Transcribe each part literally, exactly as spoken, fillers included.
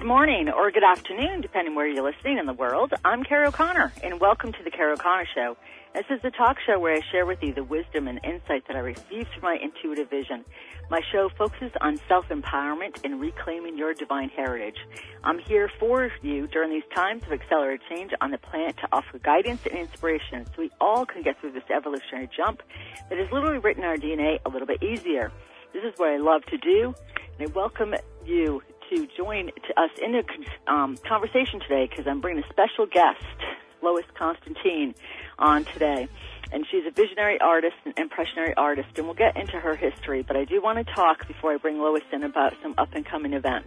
Good morning or good afternoon, depending where you're listening in the world. I'm Carrie O'Connor, and welcome to the Carrie O'Connor Show. This is the talk show where I share with you the wisdom and insight that I received from my intuitive vision. My show focuses on self-empowerment and reclaiming your divine heritage. I'm here for you during these times of accelerated change on the planet to offer guidance and inspiration so we all can get through this evolutionary jump that has literally written our D N A a little bit easier. This is what I love to do, and I welcome you to join to us in a um, conversation today because I'm bringing a special guest, Lois Constantine, on today. And she's a visionary artist and impressionary artist, and we'll get into her history. But I do want to talk before I bring Lois in about some up-and-coming events.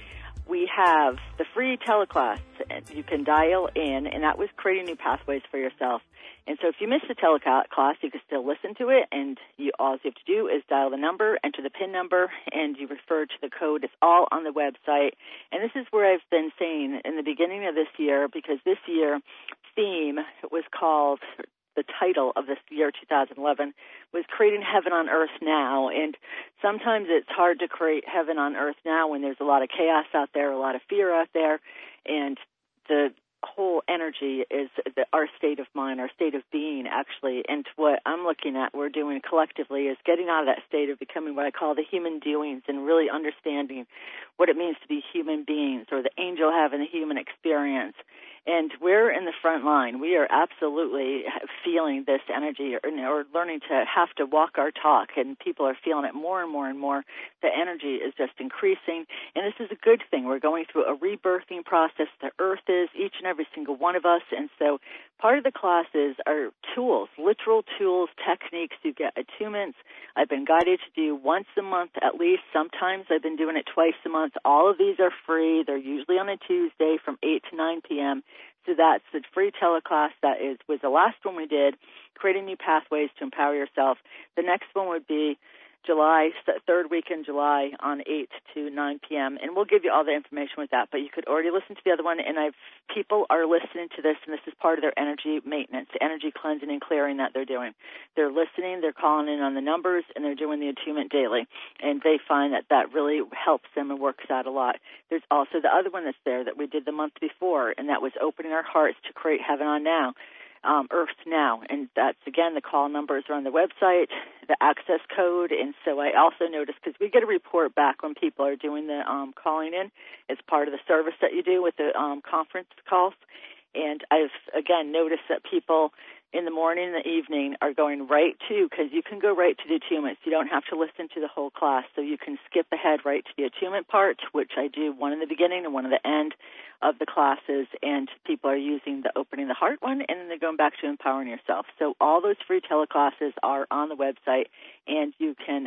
We have the free teleclass. You can dial in, and that was creating new pathways for yourself. And so if you missed the teleclass, you can still listen to it, and you, all you have to do is dial the number, enter the PIN number, and you refer to the code. It's all on the website. And this is where I've been saying in the beginning of this year, because this year theme was called, the title of this year, two thousand eleven, was Creating Heaven on Earth Now. And sometimes it's hard to create heaven on earth now when there's a lot of chaos out there, a lot of fear out there, and the whole energy is the, our state of mind, our state of being, actually. And what I'm looking at we're doing collectively is getting out of that state of becoming what I call the human doings and really understanding what it means to be human beings, or the angel having the human experience. And we're in the front line. We are absolutely feeling this energy, or, or learning to have to walk our talk, and people are feeling it more and more and more. The energy is just increasing, and this is a good thing. We're going through a rebirthing process. The earth is, each and every single one of us, and so part of the classes are tools, literal tools, techniques. You get attunements. I've been guided to do once a month at least. Sometimes I've been doing it twice a month. All of these are free. They're usually on a Tuesday from eight to nine p.m., So that's the free teleclass. That is was the last one we did, Creating New Pathways to Empower Yourself. The next one would be July, third week in July on eight to nine p.m., and we'll give you all the information with that. But you could already listen to the other one, and I've people are listening to this, and this is part of their energy maintenance, energy cleansing and clearing that they're doing. They're listening, they're calling in on the numbers, and they're doing the attunement daily, and they find that that really helps them and works out a lot. There's also the other one that's there that we did the month before, and that was opening our hearts to create heaven on now. Um, Earth Now, and that's, again, the call numbers are on the website, the access code, and so I also noticed, because we get a report back when people are doing the um, calling in. It's part of the service that you do with the um, conference calls, and I've, again, noticed that people in the morning and the evening are going right to, because you can go right to the attunements. You don't have to listen to the whole class, so you can skip ahead right to the attunement part, which I do one in the beginning and one in the end of the classes, and people are using the Opening the Heart one, and then they're going back to Empowering Yourself. So all those free teleclasses are on the website, and you can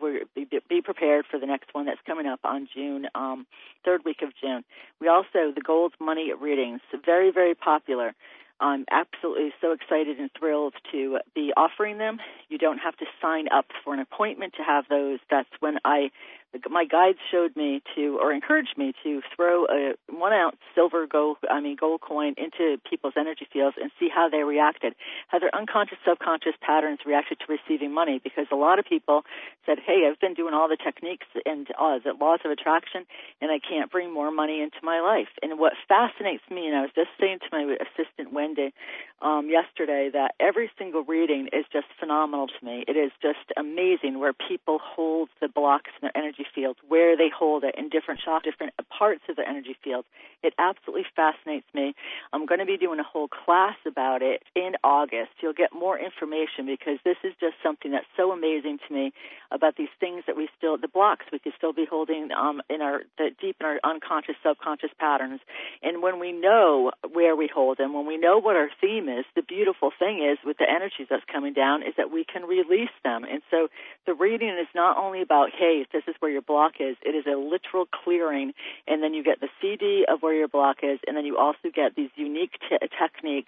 be prepared for the next one that's coming up on June, um, third week of June. We also, the Gold Money readings, very, very popular. I'm absolutely so excited and thrilled to be offering them. You don't have to sign up for an appointment to have those. That's when I, my guides showed me to, or encouraged me to throw a one ounce silver gold, I mean gold coin into people's energy fields and see how they reacted, how their unconscious, subconscious patterns reacted to receiving money. Because a lot of people said, hey, I've been doing all the techniques and uh, the laws of attraction, and I can't bring more money into my life. And what fascinates me, and I was just saying to my assistant Wendy um, yesterday, that every single reading is just phenomenal to me. It is just amazing where people hold the blocks in their energy fields, where they hold it in different shock, different parts of the energy field. It absolutely fascinates me. I'm going to be doing a whole class about it in August. You'll get more information, because this is just something that's so amazing to me about these things that we still, the blocks we could still be holding um, in our, the, deep in our unconscious, subconscious patterns. And when we know where we hold them, when we know what our theme is, the beautiful thing is with the energies that's coming down is that we can release them. And so the reading is not only about, hey, this is where your block is. It is a literal clearing, and then you get the C D of where your block is, and then you also get these unique t- techniques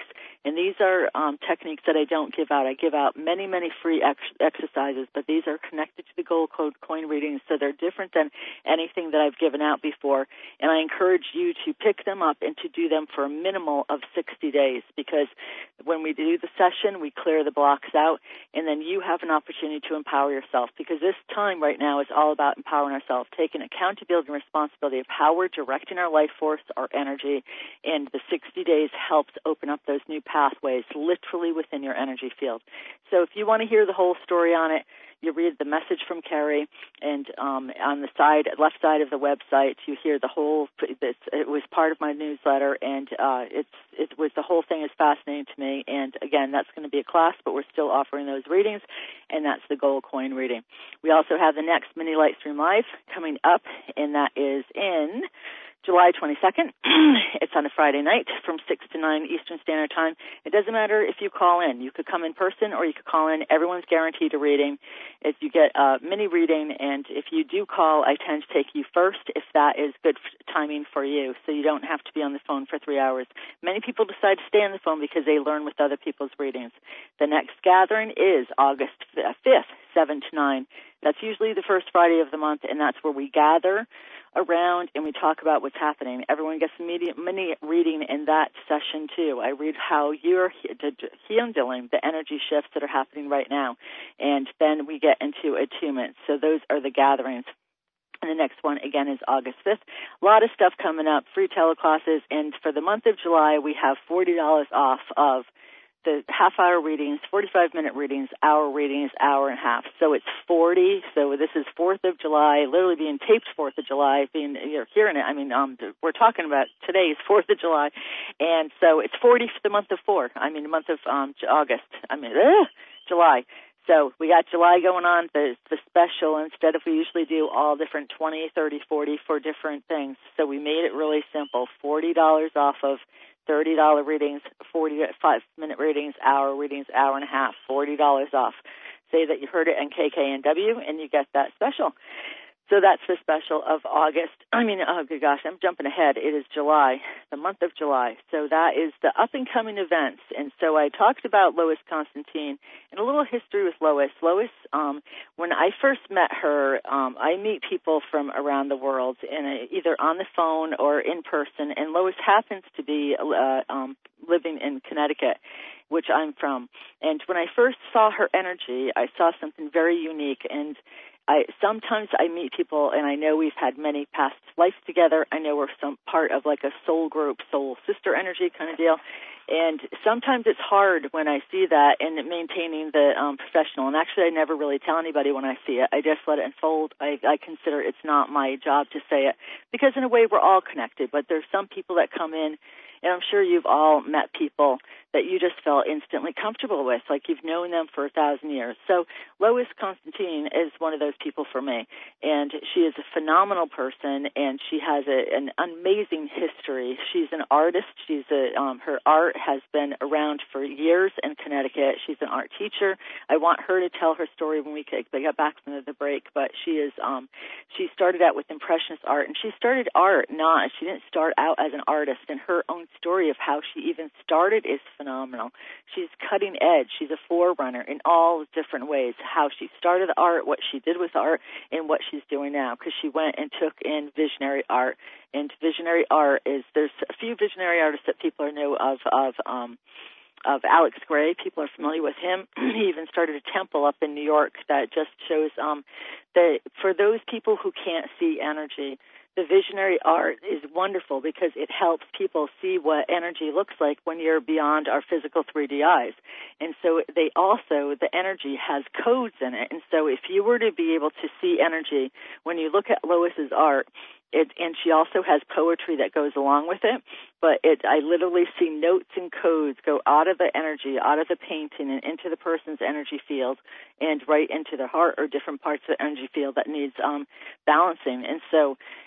And these are um, techniques that I don't give out. I give out many, many free ex- exercises, but these are connected to the gold coin readings, so they're different than anything that I've given out before. And I encourage you to pick them up and to do them for a minimal of sixty days, because when we do the session, we clear the blocks out, and then you have an opportunity to empower yourself, because this time right now is all about empowering ourselves, taking accountability and responsibility of how we're directing our life force, our energy, and the sixty days helps open up those new pathways literally within your energy field. So if you want to hear the whole story on it, you read the message from Carrie, and um, on the side, left side of the website, you hear the whole. It's, it was part of my newsletter, and uh, it's it was the whole thing is fascinating to me. And again, that's going to be a class, but we're still offering those readings, and that's the gold coin reading. We also have the next Mini Lightstream Live coming up, and that is in July twenty-second. It's on a Friday night from six to nine Eastern Standard Time. It doesn't matter if you call in. You could come in person or you could call in. Everyone's guaranteed a reading. If you get a mini reading, and if you do call, I tend to take you first if that is good timing for you, so you don't have to be on the phone for three hours. Many people decide to stay on the phone because they learn with other people's readings. The next gathering is August fifth, seven to nine. That's usually the first Friday of the month, and that's where we gather around and we talk about what's happening. Everyone gets a mini reading in that session too. I read how you're handling the energy shifts that are happening right now, and then we get into attunement. So those are the gatherings. And the next one, again, is August fifth. A lot of stuff coming up, free teleclasses, and for the month of July, we have forty dollars off of the half-hour readings, forty-five minute readings, hour readings, hour and a half. So it's forty. So this is fourth of July, literally being taped fourth of July, being you're hearing it. I mean, um, we're talking about today's fourth of July. And so it's forty for the month of four. I mean, the month of um, August. I mean, ugh, July. So we got July going on, the, the special, instead of we usually do all different twenty, thirty, forty for different things. So we made it really simple, forty dollars off of thirty dollars readings, forty-five minute readings, hour readings, hour and a half, forty dollars off. Say that you heard it in K K N W, and you get that special. So that's the special of August. I mean, oh, good gosh, I'm jumping ahead. It is July, the month of July. So that is the up-and-coming events. And so I talked about Lois Constantine and a little history with Lois. Lois, um, when I first met her, um, I meet people from around the world, in a, either on the phone or in person, and Lois happens to be uh, um, living in Connecticut, which I'm from. And when I first saw her energy, I saw something very unique, and I sometimes I meet people, and I know we've had many past lives together. I know we're some part of like a soul group, soul sister energy kind of deal. And sometimes it's hard when I see that and maintaining the um, professional. And actually, I never really tell anybody when I see it. I just let it unfold. I, I consider it's not my job to say it, because in a way we're all connected. But there's some people that come in, and I'm sure you've all met people that you just felt instantly comfortable with, like you've known them for a thousand years. So Lois Constantine is one of those people for me, and she is a phenomenal person, and she has a, an amazing history. She's an artist. She's a, um, her art has been around for years in Connecticut. She's an art teacher. I want her to tell her story when we get back from the break, but she is um, she started out with Impressionist art, and she started art not, she didn't start out as an artist, and her own story of how she even started is phenomenal. She's cutting edge. She's a forerunner in all different ways, how she started art, what she did with art, and what she's doing now, because she went and took in visionary art. And visionary art is, there's a few visionary artists that people know of, of, um, of Alex Gray. People are familiar with him. He even started a temple up in New York that just shows um, that for those people who can't see energy, the visionary art is wonderful because it helps people see what energy looks like when you're beyond our physical three D eyes. And so they also, the energy has codes in it. And so if you were to be able to see energy, when you look at Lois's art, It, and she also has poetry that goes along with it, but it, I literally see notes and codes go out of the energy, out of the painting, and into the person's energy field, and right into their heart or different parts of the energy field that needs um, balancing. And so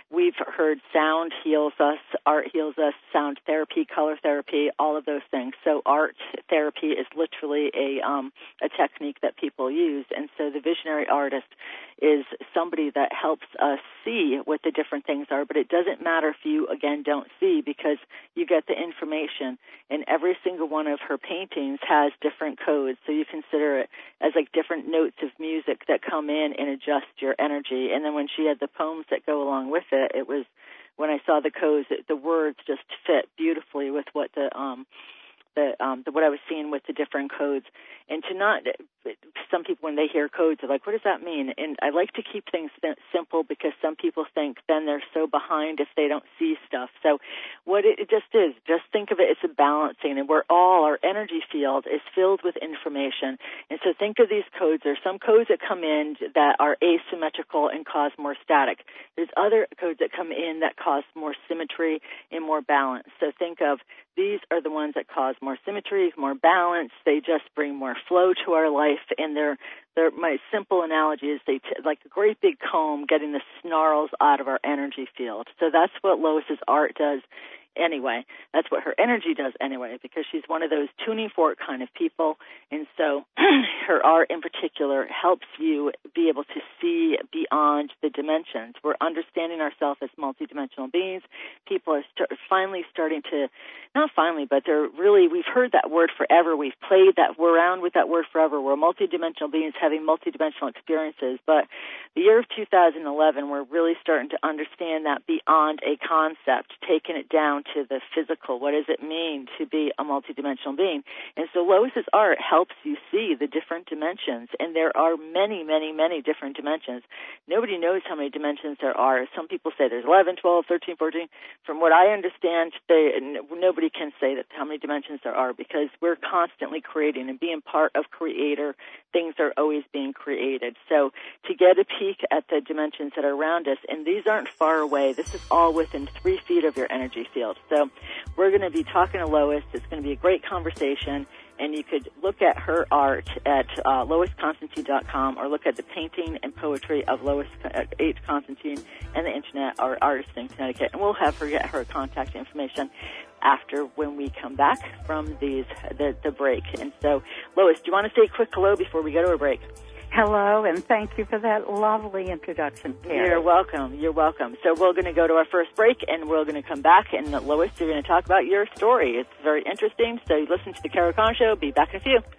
we've heard sound heals us, art heals us, sound therapy, color therapy, all of those things. So art therapy is literally a um, a technique that people use. And so the visionary artist is somebody that helps us see what the different things are, but it doesn't matter if you, again, don't see, because you get the information. And every single one of her paintings has different codes, so you consider it as like different notes of music that come in and adjust your energy. And then when she had the poems that go along with it, it was, when I saw the codes, it, the words just fit beautifully with what the um the um the, what I was seeing with the different codes. And to not, some people when they hear codes are like, what does that mean? And I like to keep things simple, because some people think then they're so behind if they don't see stuff. So what it, it just is, just think of it as a balancing, and we're all, our energy field is filled with information. And so think of these codes. There's some codes that come in that are asymmetrical and cause more static. There's other codes that come in that cause more symmetry and more balance. So think of, these are the ones that cause more symmetry, more balance. They just bring more flow to our life, and they're, they're my simple analogy is they t- like a great big comb getting the snarls out of our energy field. So that's what Lois's art does anyway. That's what her energy does anyway, because she's one of those tuning fork kind of people. And so her art in particular helps you be able to see beyond the dimensions. We're understanding ourselves as multidimensional beings. People are st- finally starting to, not finally, but they're really, we've heard that word forever. We've played that, we're around with that word forever. We're multidimensional beings having multidimensional experiences. But the year of two thousand eleven, we're really starting to understand that beyond a concept, taking it down to the physical. What does it mean to be a multidimensional being? And so Lois's art helps you see the different dimensions, and there are many, many, many different dimensions. Nobody knows how many dimensions there are. Some people say there's eleven, twelve, thirteen, fourteen. From what I understand, they, nobody can say that how many dimensions there are, because we're constantly creating, and being part of Creator, things are always being created. So to get a peek at the dimensions that are around us, and these aren't far away, this is all within three feet of your energy field. So we're going to be talking to Lois. It's going to be a great conversation, and you could look at her art at uh, lois constantine dot com, or look at the painting and poetry of Lois H. Constantine and the Internet, or Artists in Connecticut, and we'll have her get her contact information after when we come back from these the, the break. And so, Lois, do you want to say a quick hello before we go to a break? Hello, and thank you for that lovely introduction, Karen. You're welcome. You're welcome. So we're going to go to our first break, and we're going to come back, and Lois, you're going to talk about your story. It's very interesting, so listen to the Carol Connor Show. Be back in a few.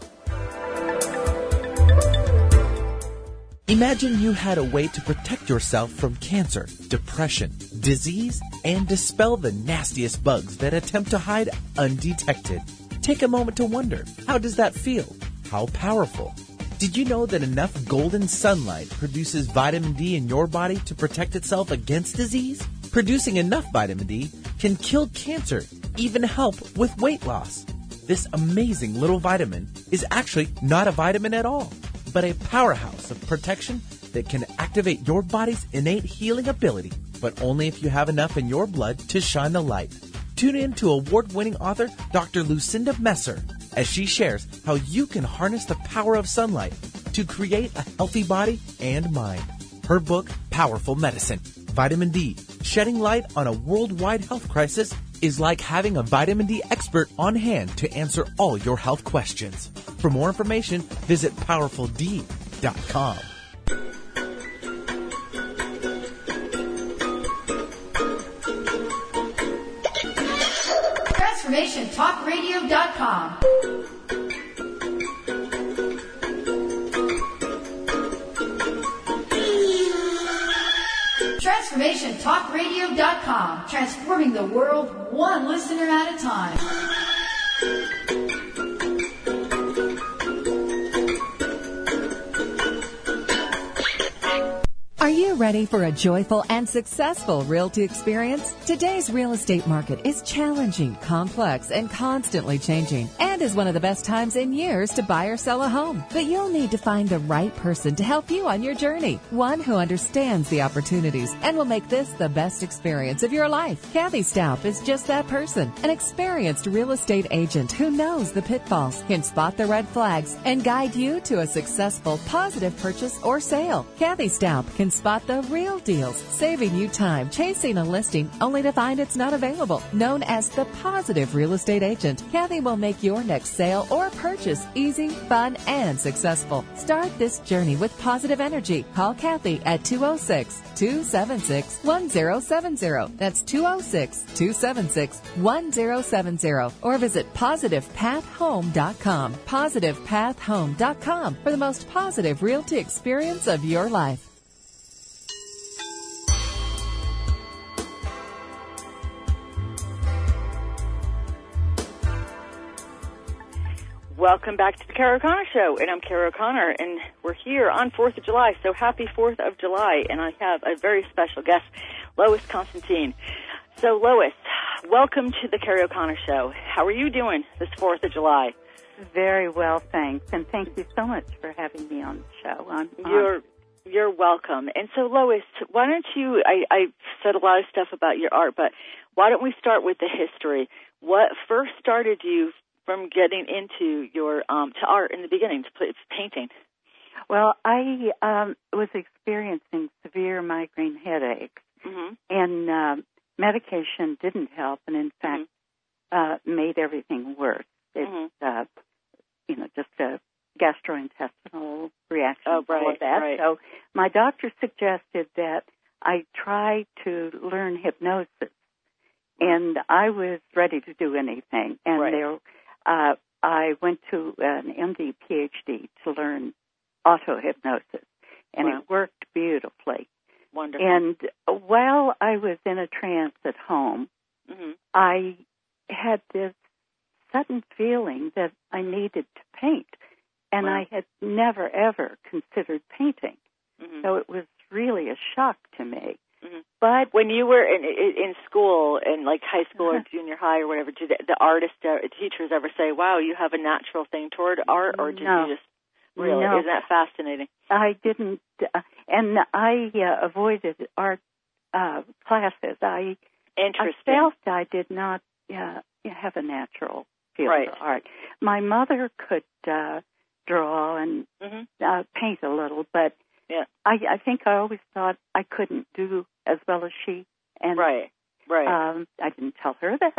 Imagine you had a way to protect yourself from cancer, depression, disease, and dispel the nastiest bugs that attempt to hide undetected. Take a moment to wonder, how does that feel? How powerful? Did you know that enough golden sunlight produces vitamin D in your body to protect itself against disease? Producing enough vitamin D can kill cancer, even help with weight loss. This amazing little vitamin is actually not a vitamin at all, but a powerhouse of protection that can activate your body's innate healing ability, but only if you have enough in your blood to shine the light. Tune in to award-winning author Doctor Lucinda Messer as she shares how you can harness the power of sunlight to create a healthy body and mind. Her book, Powerful Medicine, Vitamin D, Shedding Light on a Worldwide Health Crisis, is like having a vitamin D expert on hand to answer all your health questions. For more information, visit powerful d dot com. Transformation Talk Radio dot com. Transformation Talk Radio dot com. Transforming the world one listener at a time. Are you ready for a joyful and successful realty experience? Today's real estate market is challenging, complex, and constantly changing, and is one of the best times in years to buy or sell a home. But you'll need to find the right person to help you on your journey, one who understands the opportunities and will make this the best experience of your life. Kathy Staup is just that person, an experienced real estate agent who knows the pitfalls, can spot the red flags, and guide you to a successful, positive purchase or sale. Kathy Staup can spot get the real deals, saving you time chasing a listing only to find it's not available. Known as the Positive Real Estate Agent, Kathy will make your next sale or purchase easy, fun, and successful. Start this journey with positive energy. Call Kathy at two oh six, two seven six, one oh seven oh. That's two oh six, two seven six, one oh seven oh. Or visit positive path home dot com. positive path home dot com for the most positive realty experience of your life. Welcome back to the Cara O'Connor Show, and I'm Cara O'Connor, and we're here on fourth of July, so happy fourth of July, and I have a very special guest, Lois Constantine. So, Lois, welcome to the Cara O'Connor Show. How are you doing this fourth of July? Very well, thanks, and thank you so much for having me on the show. I'm You're you're welcome. And so, Lois, why don't you, I, I said a lot of stuff about your art, but why don't we start with the history? What first started you from getting into your um, to art in the beginning, to play, painting? Well, I um, was experiencing severe migraine headaches, mm-hmm. and uh, medication didn't help, and in fact, mm-hmm. uh, made everything worse. It's, mm-hmm. uh, you know, just a gastrointestinal reaction, oh, right, all of that. Right. So my doctor suggested that I try to learn hypnosis, and I was ready to do anything, and right. there. Uh, I went to an M D P H D to learn auto-hypnosis, and wow. it worked beautifully. Wonderful. And while I was in a trance at home, mm-hmm. I had this sudden feeling that I needed to paint, and wow. I had never, ever considered painting. Mm-hmm. So it was really a shock to me. Mm-hmm. But when you were in in school, in like high school or junior high or whatever, did the, the artist uh, teachers ever say, "Wow, you have a natural thing toward art," or did no. you just really? No. Isn't that fascinating? I didn't, uh, and I uh, avoided art uh, classes. I, Interesting. I felt I did not uh, have a natural feel right. for art. My mother could uh, draw and mm-hmm. uh, paint a little, but yeah. I, I think I always thought I couldn't do as well as she. And right, right. Um, I didn't tell her that,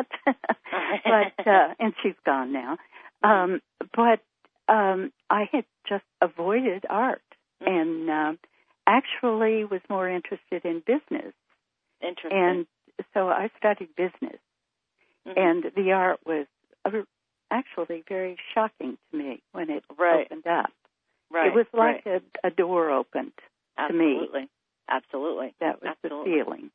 but uh, and she's gone now. Um, but um, I had just avoided art, mm-hmm. and um, actually was more interested in business. Interesting. And so I studied business, mm-hmm. and the art was actually very shocking to me when it right. opened up. Right. It was like right. a, a door opened Absolutely. to me. Absolutely. That was Absolutely. the feeling.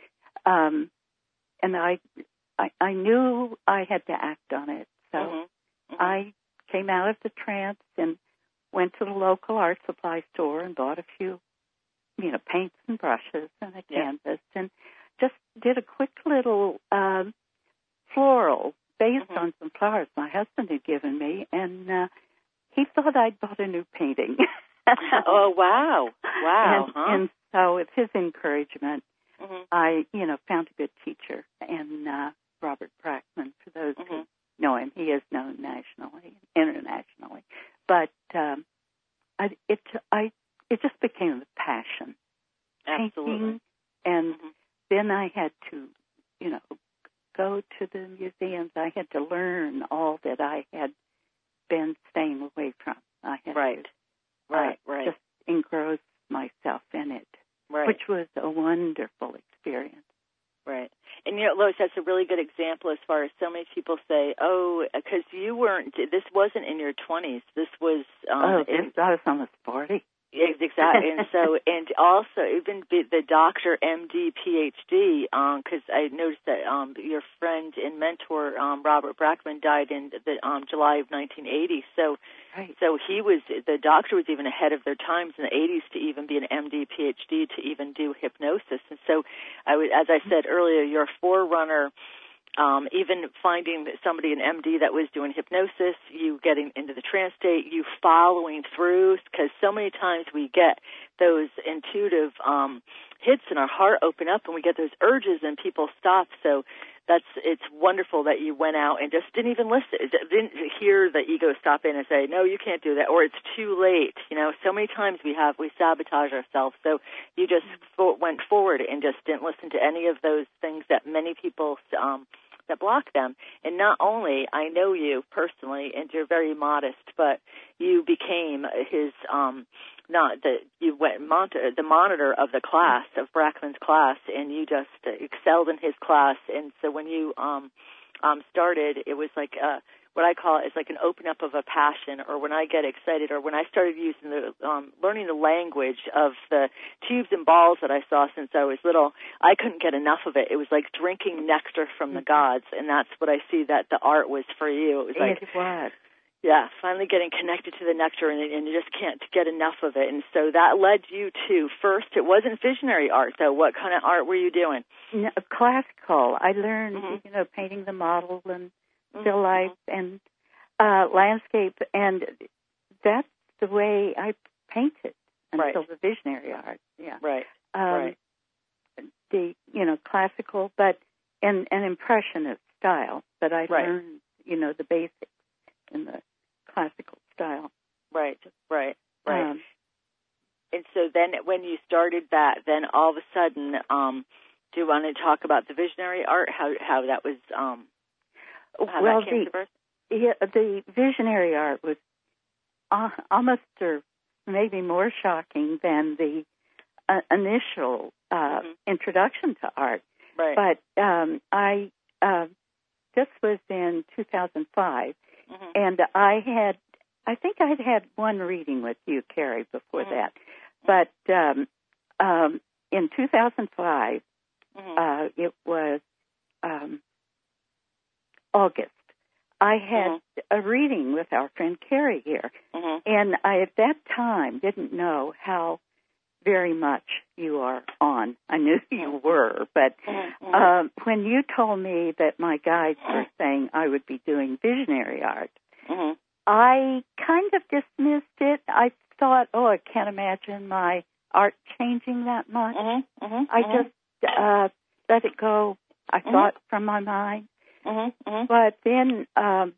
Um, and I, I, I knew I had to act on it. So mm-hmm. Mm-hmm. I came out of the trance and went to the local art supply store and bought a few, you know, paints and brushes and a yeah. canvas, and just did a quick little um, floral based mm-hmm. on some flowers my husband had given me, and uh, he thought I'd bought a new painting. Oh, wow. Wow. And, huh? and so with his encouragement, mm-hmm. I, you know, found a good teacher, and uh, Robert Brackman, for those mm-hmm. who know him, he is known nationally, internationally. But um, I, it, I, it just became a passion. Absolutely. Painting, and mm-hmm. then I had to, you know, go to the museums. I had to learn all that I had been staying away from. I had right. to Right, uh, right. just engross myself in it, right. which was a wonderful experience. Right. And, you know, Lois, that's a really good example as far as so many people say, oh, because you weren't, this wasn't in your twenties. This was... Um, oh, this, in, I was almost forty. Exactly. And so, and also, even the doctor, M D, P H D, because um, I noticed that um, your friend and mentor, um, Robert Brackman, died in the um, July of nineteen eighty. So, right. so he was, the doctor was even ahead of their times in the eighties to even be an M D, P H D, to even do hypnosis. And so, I would, as I said earlier, you're a forerunner. Um, even finding somebody, an M D that was doing hypnosis, you getting into the trance state, you following through, because so many times we get those intuitive um, hits and our heart open up and we get those urges and people stop. So that's it's wonderful that you went out and just didn't even listen, didn't hear the ego stop in and say, no, you can't do that, or it's too late. You know, so many times we have we sabotage ourselves. So you just fo- went forward and just didn't listen to any of those things that many people um, that block them. And not only I know you personally, and you're very modest, but you became his. Um, Not that you went monitor, the monitor of the class, of Brackman's class, and you just excelled in his class. And so when you um, um, started, it was like a, what I call it is like an open up of a passion. Or when I get excited, or when I started using the um, learning the language of the tubes and balls that I saw since I was little, I couldn't get enough of it. It was like drinking nectar from the gods, and that's what I see that the art was for you. It was like it was. Yeah, finally getting connected to the nectar, and, and you just can't get enough of it. And so that led you to, first, it wasn't visionary art, though. What kind of art were you doing? No, classical. I learned, Mm-hmm. you know, painting the model and still life mm-hmm. and uh, landscape, and that's the way I painted until right. the visionary art. Yeah, right, um, right. The you know classical, but and an impressionist style. But I right. learned, you know, the basics in the classical style. Right, right, right. Um, and so then when you started that, then all of a sudden, um, do you want to talk about the visionary art, how how that was, um, how well, that came the, to birth? Yeah, the visionary art was uh, almost or maybe more shocking than the uh, initial uh, mm-hmm. introduction to art. Right. But um, I, uh, this was in two thousand five. Mm-hmm. And I had, I think I'd had one reading with you, Carrie, before mm-hmm. that. But um, um, in two thousand five, mm-hmm. uh, it was um, August. I had mm-hmm. a reading with our friend Carrie here. Mm-hmm. And I, at that time, didn't know how very much you are on. I knew you were, but mm-hmm. um, when you told me that my guides were saying I would be doing visionary art, mm-hmm. I kind of dismissed it. I thought, oh, I can't imagine my art changing that much. Mm-hmm. Mm-hmm. I just uh, let it go, I mm-hmm. thought, from my mind. Mm-hmm. Mm-hmm. But then um,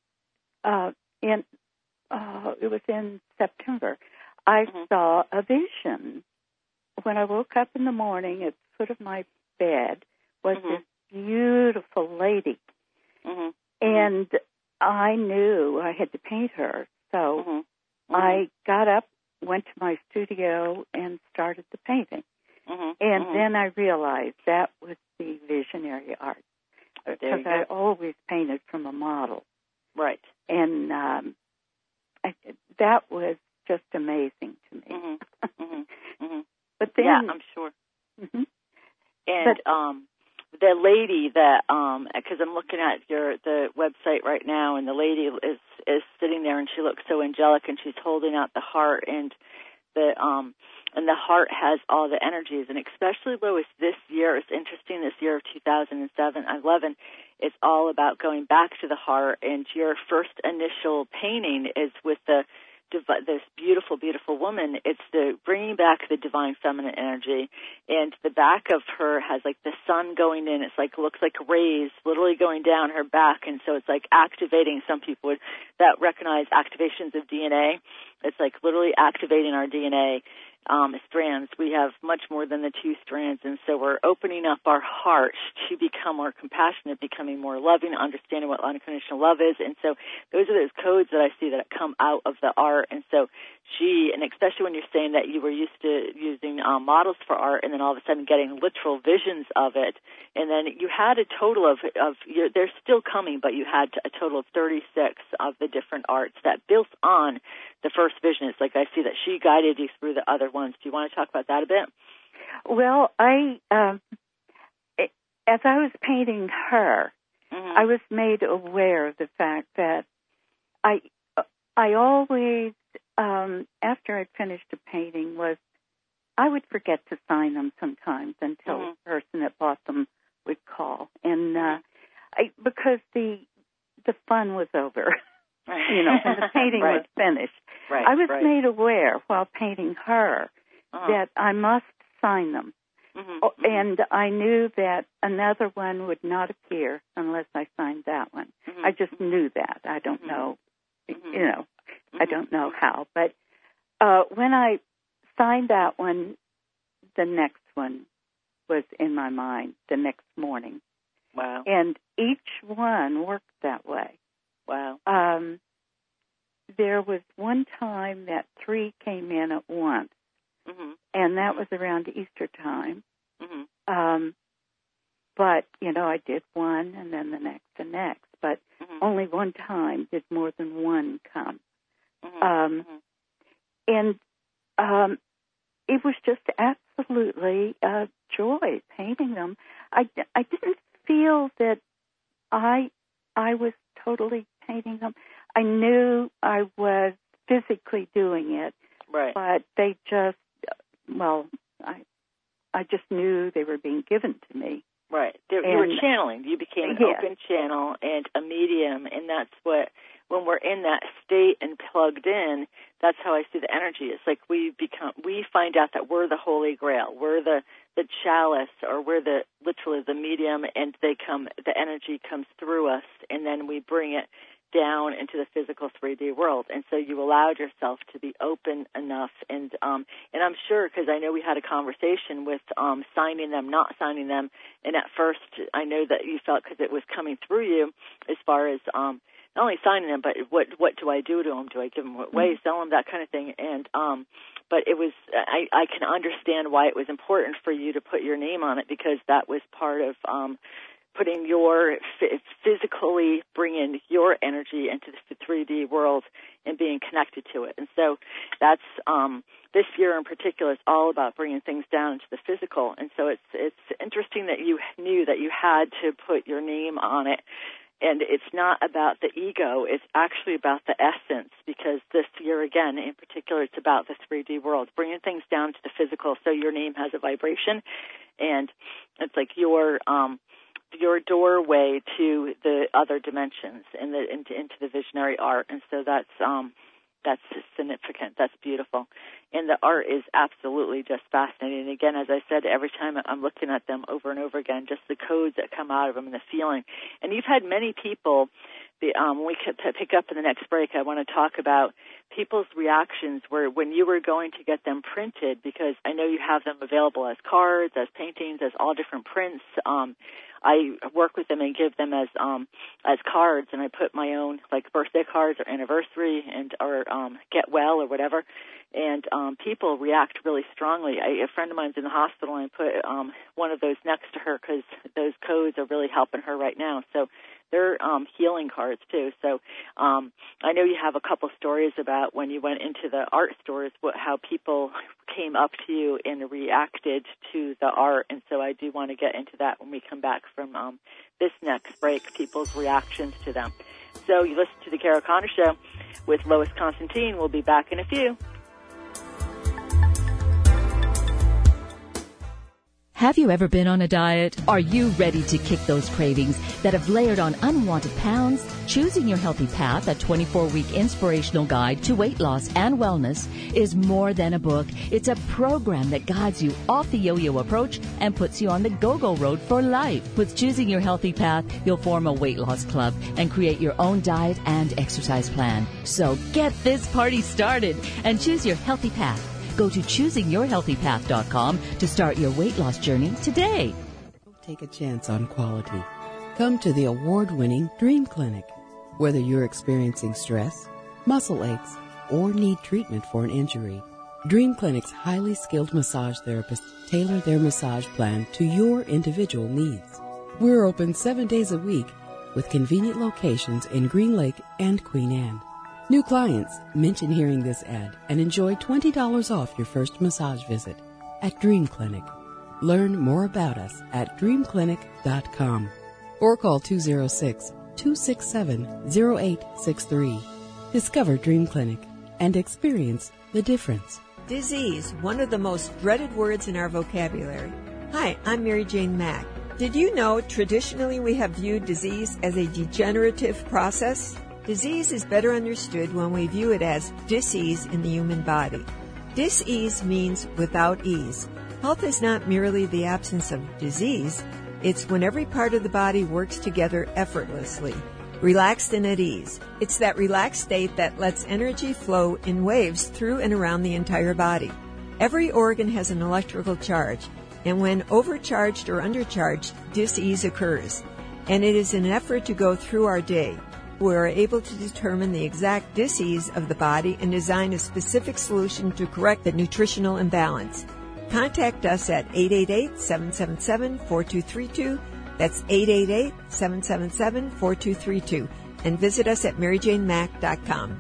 uh, in uh, it was in September, I mm-hmm. saw a vision. When I woke up in the morning at the foot of my bed was mm-hmm. this beautiful lady. Mm-hmm. And I knew I had to paint her. So mm-hmm. Mm-hmm. I got up, went to my studio, and started the painting. Mm-hmm. And mm-hmm. then I realized that was the visionary art. Because I always painted from a model. Right. And um, I, that was just amazing to me. Mm-hmm. Mm-hmm. Mm-hmm. But then, yeah, I'm sure. Mm-hmm. And but, um, the lady that, um, because I'm looking at your the website right now, and the lady is is sitting there, and she looks so angelic, and she's holding out the heart, and the um, and the heart has all the energies, and especially Lois this year. It's interesting. This year of two thousand seven, eleven, it's all about going back to the heart, and your first initial painting is with the. This beautiful, beautiful woman. It's the bringing back the divine feminine energy, and the back of her has like the sun going in. It's like looks like rays literally going down her back, and so it's like activating. Some people would that recognize activations of D N A. It's like literally activating our D N A um, strands. We have much more than the two strands, and so we're opening up our heart to become more compassionate, becoming more loving, understanding what unconditional love is. And so those are those codes that I see that come out of the art. And so she, and especially when you're saying that you were used to using um, models for art, and then all of a sudden getting literal visions of it, and then you had a total of, of you're, they're still coming, but you had a total of thirty-six of the different arts that built on the first vision. It's like I see that she guided you through the other ones. Do you want to talk about that a bit? Well, I, um, it, as I was painting her, mm-hmm. I was made aware of the fact that I, I always, um, after I'd finished a painting, was I would forget to sign them sometimes until mm-hmm. the person that bought them would call, and uh, I, because the the fun was over. You know, when the painting right. was finished. Right, I was right. made aware while painting her uh-huh. that I must sign them. Mm-hmm. Oh, and I knew that another one would not appear unless I signed that one. Mm-hmm. I just knew that. I don't mm-hmm. know, mm-hmm. you know, mm-hmm. I don't know how. But uh, when I signed that one, the next one was in my mind the next morning. Wow. And each one worked that way. Wow. Um, there was one time that three came in at once, mm-hmm. and that mm-hmm. was around Easter time. Mm-hmm. Um, but, you know, I did one and then the next and next. But mm-hmm. only one time did more than one come. Mm-hmm. Um, mm-hmm. And um, it was just absolutely a joy painting them. I, I didn't feel that I I was totally painting them. I knew I was physically doing it, right. but they just, well, I I just knew they were being given to me. Right. There, and, you were channeling. You became an yes. open channel and a medium, and that's what, when we're in that state and plugged in, that's how I see the energy. It's like we become, we find out that we're the Holy Grail. We're the, the chalice, or we're the, literally the medium, and they come, the energy comes through us, and then we bring it down into the physical three D world. And so you allowed yourself to be open enough. And um, and I'm sure, because I know we had a conversation with um, signing them, not signing them. And at first, I know that you felt, because it was coming through you, as far as um, not only signing them, but what what do I do to them? Do I give them away, mm-hmm. sell them, that kind of thing? And um, but it was, I, I can understand why it was important for you to put your name on it, because that was part of um, putting your, physically bringing your energy into the three D world and being connected to it. And so that's, um, this year in particular is all about bringing things down into the physical. And so it's, it's interesting that you knew that you had to put your name on it. And it's not about the ego, it's actually about the essence, because this year, again, in particular, it's about the three D world, bringing things down to the physical so your name has a vibration. And it's like your, um, your doorway to the other dimensions and the into, into the visionary art. And so that's um that's significant. That's beautiful. And the art is absolutely just fascinating. And again, as I said, every time I'm looking at them over and over again, just the codes that come out of them and the feeling. And you've had many people, the, um, when we could pick up in the next break, I want to talk about people's reactions where when you were going to get them printed, because I know you have them available as cards, as paintings, as all different prints. Um, I work with them and give them as um, as cards, and I put my own, like, birthday cards or anniversary and or um, get well or whatever. And um, people react really strongly. I, a friend of mine's in the hospital, and I put um, one of those next to her because those codes are really helping her right now. So they're um, healing cards, too. So um, I know you have a couple stories about when you went into the art stores, what, how people came up to you and reacted to the art. And so I do want to get into that when we come back from um, this next break, people's reactions to them. So you listen to the Carol Connor Show with Lois Constantine. We'll be back in a few. Have you ever been on a diet? Are you ready to kick those cravings that have layered on unwanted pounds? Choosing Your Healthy Path, a twenty-four week inspirational guide to weight loss and wellness, is more than a book. It's a program that guides you off the yo-yo approach and puts you on the go-go road for life. With Choosing Your Healthy Path, you'll form a weight loss club and create your own diet and exercise plan. So get this party started and choose your healthy path. Go to choosing your healthy path dot com to start your weight loss journey today. Take a chance on quality. Come to the award-winning Dream Clinic. Whether you're experiencing stress, muscle aches, or need treatment for an injury, Dream Clinic's highly skilled massage therapists tailor their massage plan to your individual needs. We're open seven days a week with convenient locations in Green Lake and Queen Anne. New clients mention hearing this ad and enjoy twenty dollars off your first massage visit at Dream Clinic. Learn more about us at dream clinic dot com or call two oh six, two six seven, oh eight six three. Discover Dream Clinic and experience the difference. Disease, one of the most dreaded words in our vocabulary. Hi, I'm Mary Jane Mack. Did you know traditionally we have viewed disease as a degenerative process? Disease is better understood when we view it as dis-ease in the human body. Dis-ease means without ease. Health is not merely the absence of disease. It's when every part of the body works together effortlessly, relaxed and at ease. It's that relaxed state that lets energy flow in waves through and around the entire body. Every organ has an electrical charge, and when overcharged or undercharged, dis-ease occurs. And it is an effort to go through our day. We are able to determine the exact dis-ease of the body and design a specific solution to correct the nutritional imbalance. Contact us at eight eight eight, seven seven seven, four two three two. That's eight eight eight, seven seven seven, four two three two. And visit us at mary jane mack dot com.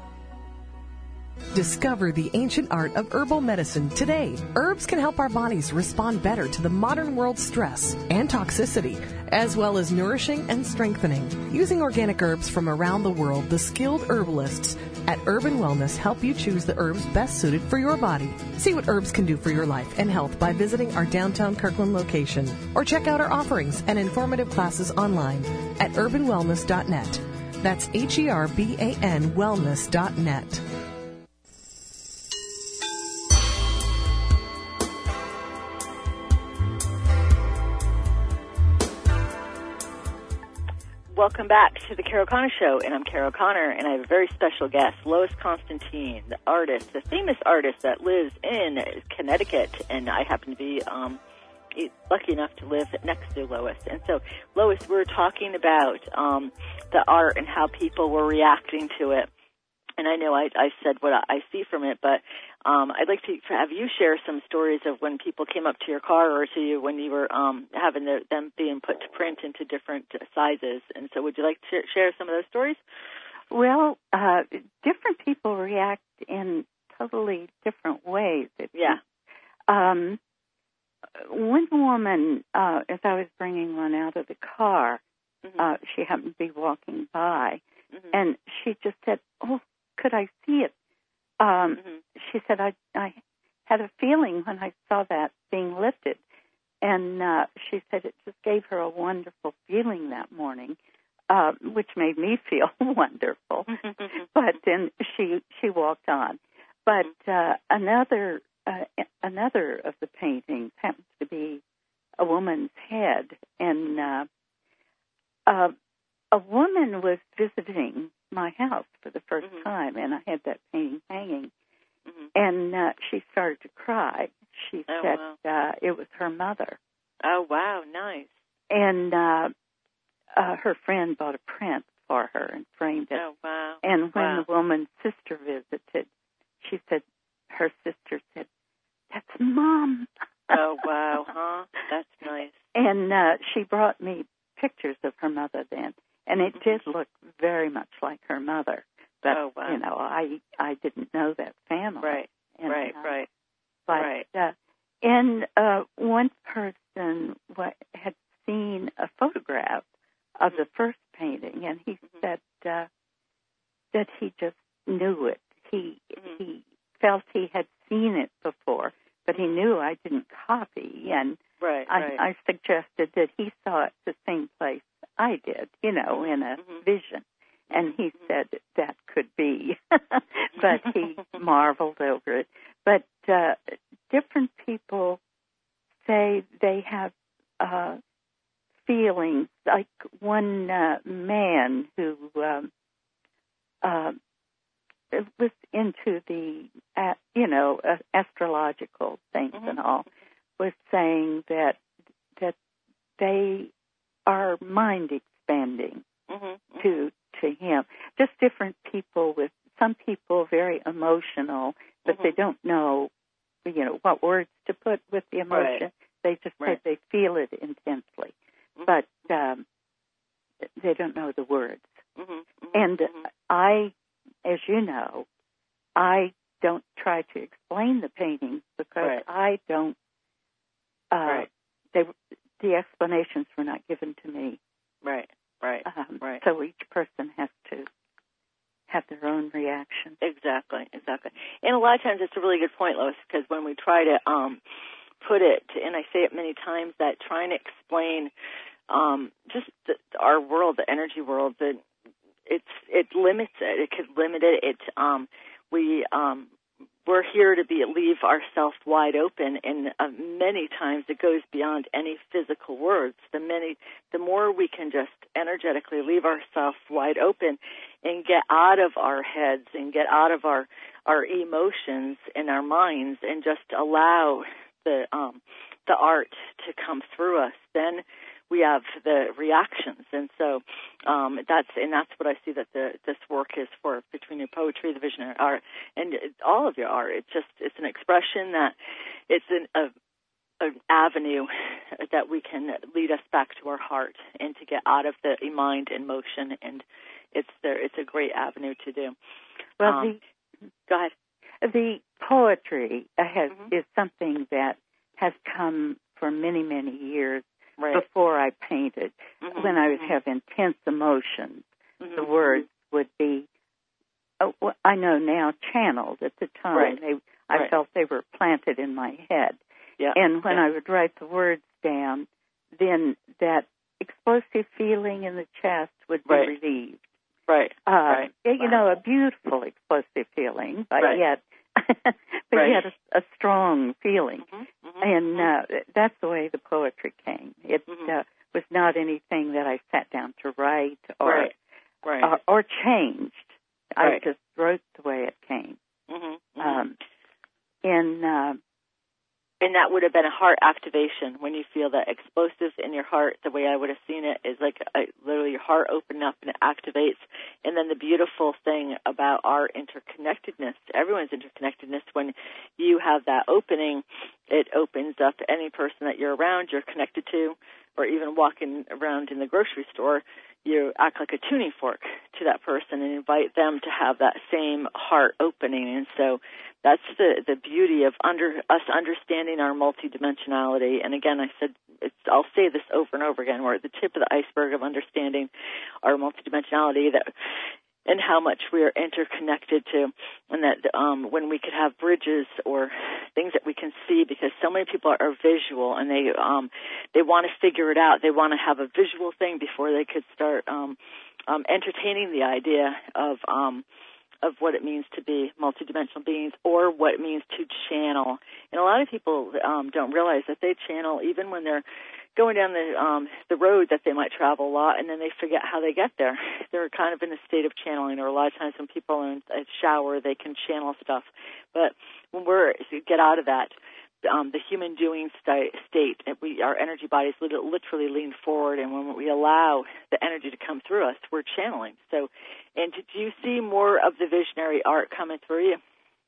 Discover the ancient art of herbal medicine today. Herbs can help our bodies respond better to the modern world's stress and toxicity, as well as nourishing and strengthening. Using organic herbs from around the world, the skilled herbalists at Urban Wellness help you choose the herbs best suited for your body. See what herbs can do for your life and health by visiting our downtown Kirkland location, or check out our offerings and informative classes online at urban wellness dot net. That's H E R B A N wellness dot net. Welcome back to the Carol Connor Show, and I'm Carol Connor, and I have a very special guest, Lois Constantine, the artist, the famous artist that lives in Connecticut, and I happen to be um, lucky enough to live next to Lois. And so, Lois, we're talking about um, the art and how people were reacting to it, and I know I, I said what I see from it, but um, I'd like to have you share some stories of when people came up to your car or to you when you were um, having the, them being put to print into different sizes. And so would you like to share some of those stories? Well, uh, different people react in totally different ways. It's, yeah. Um, one woman, uh, as I was bringing one out of the car, mm-hmm. uh, she happened to be walking by, mm-hmm. and she just said, "Oh, could I see it?" Um, mm-hmm. She said, I, I had a feeling when I saw that being lifted. And uh, she said it just gave her a wonderful feeling that morning, uh, which made me feel wonderful. But then she she walked on. But uh, another uh, another of the paintings happens to be a woman's head. And uh, uh, a woman was visiting my house for the first mm-hmm. time, and I had that painting hanging, mm-hmm. and uh, she started to cry. She oh, said wow. uh, it was her mother. Oh, wow, nice. And uh, uh, her friend bought a print for her and framed it. Oh, wow. And when wow. the woman's sister visited, she said, her sister said, "That's Mom." Oh, wow, huh? That's nice. And uh, she brought me pictures of her mother then. And it mm-hmm. did look very much like her mother. But, oh, wow. you know, I I didn't know that family. Right, and, right, uh, right. But, right. Uh, and uh, one person what, had seen a photograph of mm-hmm. the first painting, and he mm-hmm. said uh, that he just knew it. He mm-hmm. he felt he had seen it before, but he knew I didn't copy. And right, I, right. I suggested that he saw it the same place I did, you know, in a mm-hmm. vision. And he mm-hmm. said that could be, but he marveled over it. But uh, different people say they have uh, feelings, like one uh, man who um, uh, was into the, uh, you know, uh, astrological things mm-hmm. and all, was saying that that they are mind expanding mm-hmm. to to him. Just different people with some people very emotional, but mm-hmm. they don't know, you know, what words to put with the emotion. Right. They just right. say they feel it intensely, mm-hmm. but um, they don't know the words. Mm-hmm. Mm-hmm. And mm-hmm. I, as you know, I don't try to explain the paintings because right. I don't. Uh, right. They the explanations were not given to me. Right. Right. Um, right. So each person has to have their own reaction. Exactly. Exactly. And a lot of times it's a really good point, Lois, because when we try to um, put it, and I say it many times, that trying to explain um, just the, our world, the energy world, that it's it limits it. It could limit it. It um, we um, we're here to be leave ourselves wide open, and uh, many times it goes beyond any physical words. The many, the more we can just energetically leave ourselves wide open and get out of our heads and get out of our our emotions and our minds and just allow the um, the art to come through us, then we have the reactions. And so um, that's and that's what I see that the, this work is for, between your poetry, the visionary art, and all of your art. It's just it's an expression that it's an a, an avenue that we can lead us back to our heart and to get out of the mind and motion. And it's there. It's a great avenue to do. Well, um, the, go ahead. The poetry has Mm-hmm. is something that has come for many, many years Right. before I painted. Mm-hmm. When I would have intense emotions, Mm-hmm. the words would be, oh, well, I know now, channeled. At the time, Right. they, I Right. felt they were planted in my head. Yeah. And when yeah. I would write the words down, then that explosive feeling in the chest would be Right. relieved. Right. Uh, right. You right. know, a beautiful explosive feeling, but Right. yet, but right. yet a, a strong feeling. Mm-hmm. Mm-hmm. And uh, that's the way the poetry came. It Mm-hmm. uh, was not anything that I sat down to write or Right. Right. or, or changed. Right. I just wrote the way it came. Mm-hmm. Mm-hmm. Um, and uh, And that would have been a heart activation when you feel that explosive in your heart. The way I would have seen it is like a, literally your heart opened up and it activates. And then the beautiful thing about our interconnectedness, everyone's interconnectedness, when you have that opening, it opens up any person that you're around, you're connected to, or even walking around in the grocery store, you act like a tuning fork to that person and invite them to have that same heart opening. And so that's the, the beauty of under us understanding our multidimensionality. And again, I said, it's, I'll say this over and over again, we're at the tip of the iceberg of understanding our multidimensionality, that and how much we are interconnected to, and that um, when we could have bridges or things that we can see, because so many people are, are visual and they um, they want to figure it out. They want to have a visual thing before they could start um, um, entertaining the idea of um, of what it means to be multidimensional beings, or what it means to channel. And a lot of people um, don't realize that they channel even when they're going down the um, the road that they might travel a lot, and then they forget how they get there. They're kind of in a state of channeling, or a lot of times when people are in a shower, they can channel stuff. But when we're get out of that, um, the human doing st- state, we our energy bodies literally lean forward, and when we allow the energy to come through us, we're channeling. So, and do you see more of the visionary art coming through you?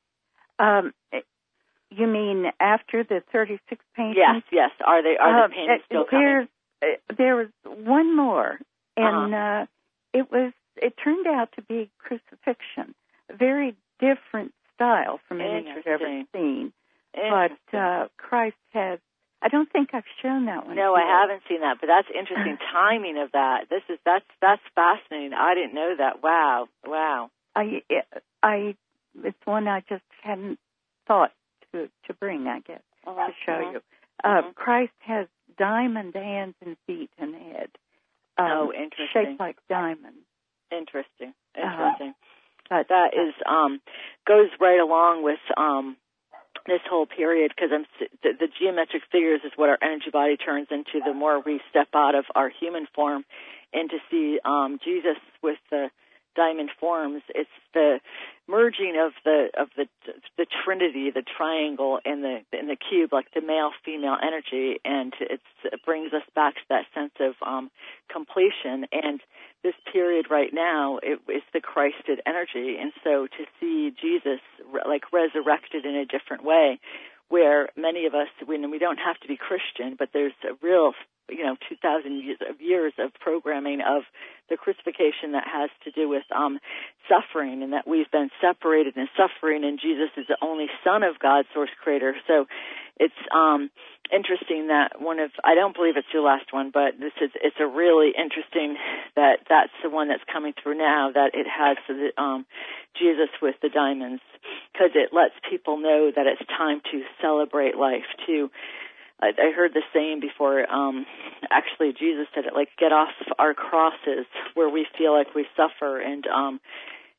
Um. You mean after the thirty-six paintings? Yes, yes. Are they are uh, the paintings still coming? Uh, there was one more, and uh-huh. uh, it was. It turned out to be crucifixion, a very different style from any I've ever seen. But uh, Christ has. I don't think I've shown that one. No, yet. I haven't seen that, but that's interesting timing of that. This is that's that's fascinating. I didn't know that. Wow, wow. I, I, it's one I just hadn't thought to to bring. I guess uh-huh. to show uh-huh. you. Uh, uh-huh. Christ has diamond hands and feet and head. Um, oh, interesting. Shaped like diamonds. Interesting. Interesting. Uh, but, that is um goes right along with um. this whole period, because I'm the, the geometric figures is what our energy body turns into the more we step out of our human form, and to see um, Jesus with the diamond forms, it's the merging of the of the the Trinity, the triangle, and the and the cube, like the male female energy, and it's, it brings us back to that sense of um, completion. And this period right now, it, it's the Christed energy, and so to see Jesus like resurrected in a different way, where many of us, when we don't have to be Christian, but there's a real, you know, two thousand years of, years of programming of the crucifixion that has to do with um, suffering, and that we've been separated in suffering, and Jesus is the only Son of God, source creator. So it's um, interesting that one of, I don't believe it's your last one, but this is, it's a really interesting that that's the one that's coming through now, that it has the, um, Jesus with the diamonds, because it lets people know that it's time to celebrate life, to I, I heard the saying before, um, actually Jesus said it, like, get off our crosses where we feel like we suffer, and um,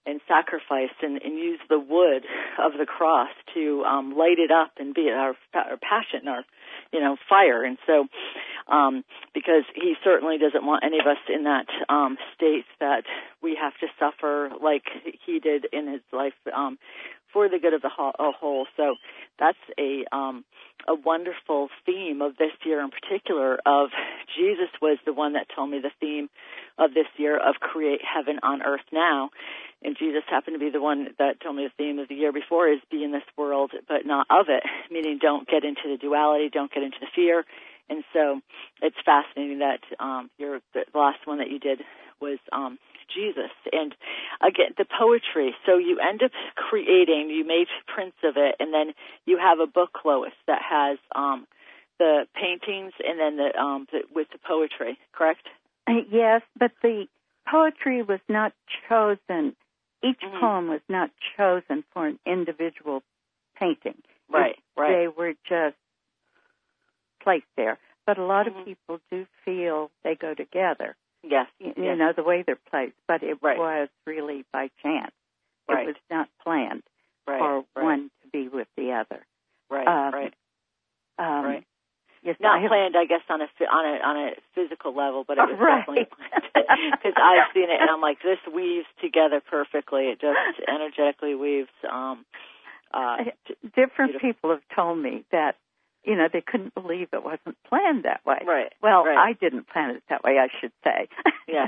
and sacrifice and, and use the wood of the cross to um, light it up and be our, our passion, our, you know, fire. And so, um, because he certainly doesn't want any of us in that um, state that we have to suffer like he did in his life um, for the good of the whole. So that's a um, a wonderful theme of this year in particular. Of Jesus was the one that told me the theme of this year of create heaven on earth now. And Jesus happened to be the one that told me the theme of the year before is be in this world, but not of it, meaning don't get into the duality, don't get into the fear. And so it's fascinating that um, your, the last one that you did was um, Jesus. And again, the poetry. So you end up creating, you made prints of it, and then you have a book, Lois, that has um, the paintings and then the, um, the with the poetry, correct? Yes, but the poetry was not chosen. Each mm-hmm. poem was not chosen for an individual painting. Right, it, right. They were just placed there. But a lot mm-hmm. of people do feel they go together. Yes. You, yes. you know, the way they're placed. But it right. was really by chance. Right. It was not planned right. for right. one to be with the other. Right, um, right. Um, right. Yes, Not I have, planned, I guess, on a on a on a physical level, but it was right. definitely planned because I've seen it, and I'm like, this weaves together perfectly. It just energetically weaves. Um, uh, Different beautiful. people have told me that, you know, they couldn't believe it wasn't planned that way. Right. Well, right. I didn't plan it that way, I should say. Yeah.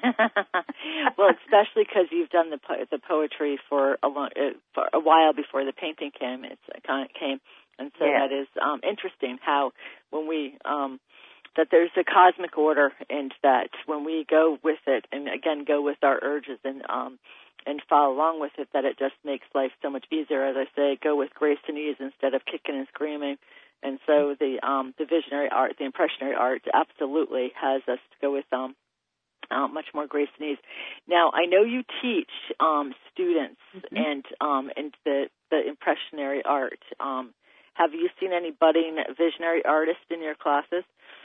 Well, especially because you've done the po- the poetry for a long, uh, for a while before the painting came. It's uh, kind of came. And so yeah. that is um, interesting how when we, um, that there's a cosmic order and that when we go with it and, again, go with our urges and um, and follow along with it, that it just makes life so much easier. As I say, go with grace and ease instead of kicking and screaming. And so the um, the visionary art, the impressionary art, absolutely has us to go with um, uh, much more grace and ease. Now, I know you teach um, students mm-hmm. and um, and the, the impressionary art. Um Have you seen any budding visionary artists in your classes?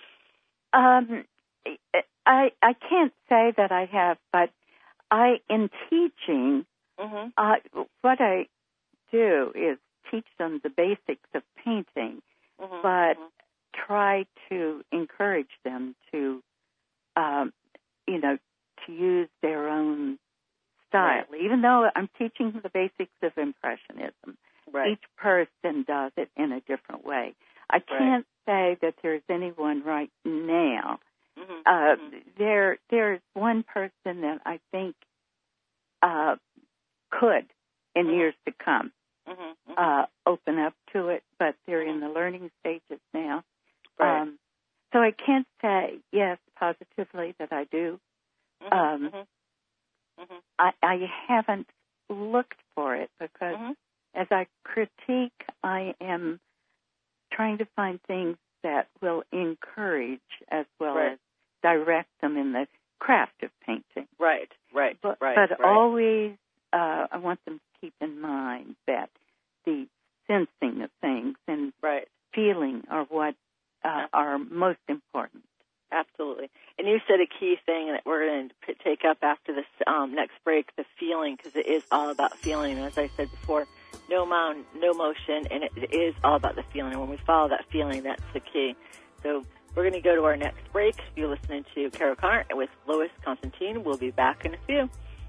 Um, I I can't say that I have, but I, in teaching, mm-hmm. uh, what I do is teach them the basics of painting, mm-hmm. but mm-hmm. try to encourage them to, um, you know, to use their own style. Right. Even though I'm teaching the basics of Impressionism. Right. Each person does it in a different way. I can't right. say that there's anyone right now. Mm-hmm. Uh, mm-hmm. There, there's one person that I think uh, could, in mm-hmm. years to come, mm-hmm. Mm-hmm. uh, open up to it, but they're in the learning stages now. Right. Um, so I can't say, yes, positively that I do. Mm-hmm. Um, mm-hmm. Mm-hmm. I, I haven't looked for it because mm-hmm. as I critique, I am trying to find things that will encourage as well right. as direct them in the craft of painting. Right, right, but, right. But right. always, uh, I want them to keep in mind that the sensing of things and right. feeling are what uh, are most important. Absolutely. And you said a key thing that we're going to p- take up after this um, next break, the feeling, because it is all about feeling. And as I said before, no mound, no motion, and it, it is all about the feeling. And when we follow that feeling, that's the key. So we're going to go to our next break. You're listening to Carol Connor with Lois Constantine. We'll be back in a few.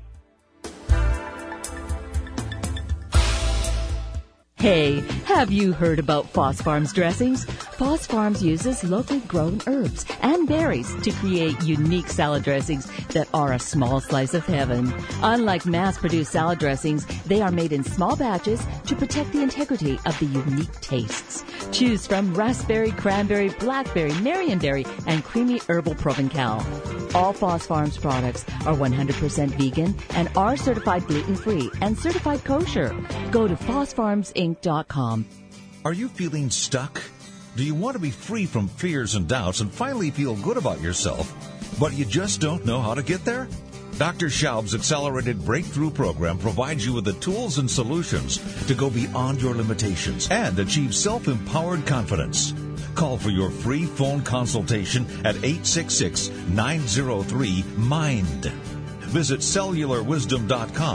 Hey, have you heard about Foss Farms dressings? Foss Farms uses locally grown herbs and berries to create unique salad dressings that are a small slice of heaven. Unlike mass-produced salad dressings, they are made in small batches to protect the integrity of the unique tastes. Choose from raspberry, cranberry, blackberry, marionberry, and creamy herbal Provencal. All Foss Farms products are one hundred percent vegan and are certified gluten-free and certified kosher. Go to foss farms inc dot com. Are you feeling stuck? Do you want to be free from fears and doubts and finally feel good about yourself, but you just don't know how to get there? Doctor Schaub's Accelerated Breakthrough Program provides you with the tools and solutions to go beyond your limitations and achieve self-empowered confidence. Call for your free phone consultation at eight six six, nine zero three, MIND. Visit cellular wisdom dot com